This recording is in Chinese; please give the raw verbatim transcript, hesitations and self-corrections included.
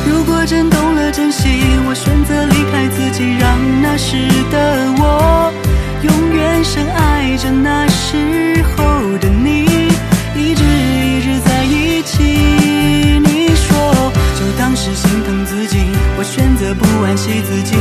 如果真懂了珍惜，我选择离开自己，让那时的我永远深爱着那时候的你，一直一直在一起。你说就当是心疼自己，我选择不惋惜自己，